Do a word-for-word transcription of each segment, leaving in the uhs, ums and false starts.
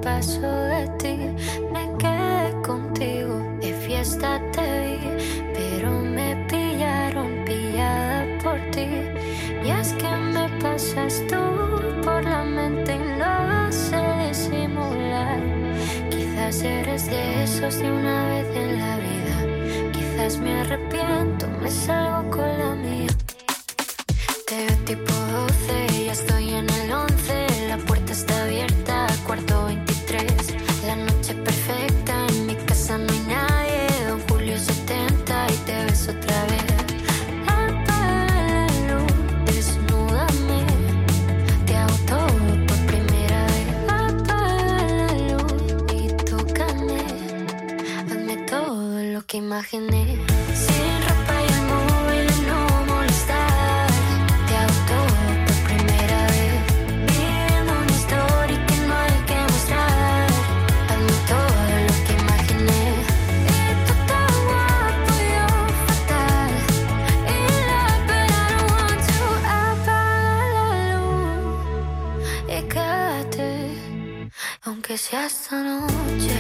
paso de ti. Me quedé contigo, de fiesta te vi, pero me pillaron pillada por ti. Y es que me pasas tú por la mente y no sé disimular. Quizás eres de esos de una vez en la vida. Quizás me arrepiento, me salgo con la mía. Te veo tipo doce, ya estoy en el once. La puerta está abierta, cuarto veintitrés. La noche perfecta, en mi casa no hay nadie. Don Julio setenta y te ves otra vez. Apaga la luz, desnúdame. Te hago todo por primera vez. Apaga la luz y tócame. Hazme todo lo que imaginé. Sin ropa y el móvil no molestar. Te hago todo por primera vez. Viviendo una historia que no hay que mostrar. Hazme todo lo que imaginé. Y tú tan guapo y yo fatal. Y la pena no want to. Apaga la luz y quédate, aunque sea esta noche.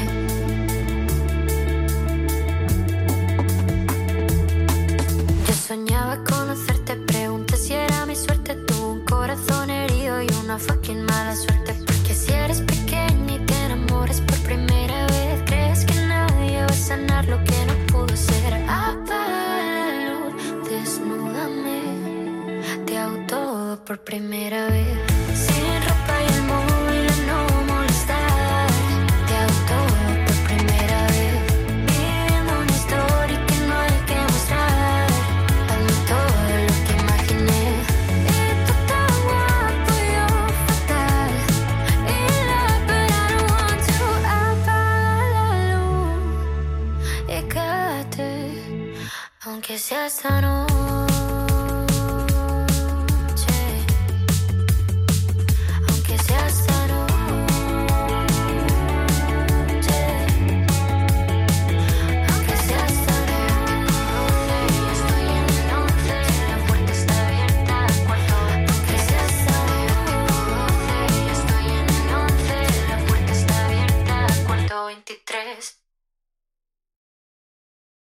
Soñaba conocerte, pregunté si era mi suerte. Tuve un corazón herido y una fucking mala suerte. Porque si eres pequeña y te enamoras por primera vez, crees que nadie va a sanar lo que no pudo ser. Apaga la luz, desnúdame. Te hago todo por primera vez. Sin ropa y el móvil no molestar. Te hago todo por primera vez. Viviendo una historia que no hay que mostrar. Todo lo que imaginé. Y tú tan guapo y yo fatal. Y la pena no want to. Apaga la luz y quédate, aunque sea esta noche.